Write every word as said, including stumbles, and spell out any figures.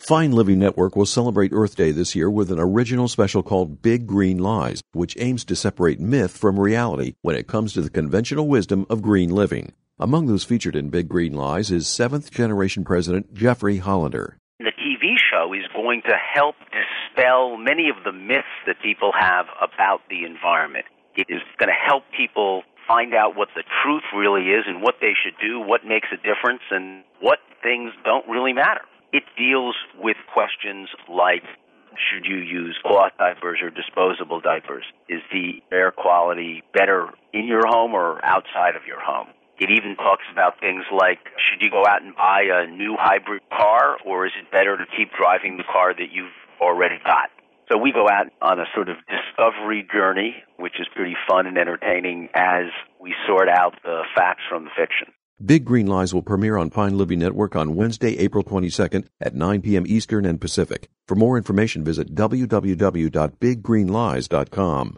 Fine Living Network will celebrate Earth Day this year with an original special called Big Green Lies, which aims to separate myth from reality when it comes to the conventional wisdom of green living. Among those featured in Big Green Lies is seventh-generation President Jeffrey Hollander. The T V show is going to help dispel many of the myths that people have about the environment. It is going to help people find out what the truth really is and what they should do, what makes a difference, and what things don't really matter. It deals with questions like, should you use cloth diapers or disposable diapers? Is the air quality better in your home or outside of your home? It even talks about things like, should you go out and buy a new hybrid car, or is it better to keep driving the car that you've already got? So we go out on a sort of discovery journey, which is pretty fun and entertaining as we sort out the facts from the fiction. Big Green Lies will premiere on Fine Living Network on Wednesday, April twenty-second at nine p.m. Eastern and Pacific. For more information, visit w w w dot big green lies dot com.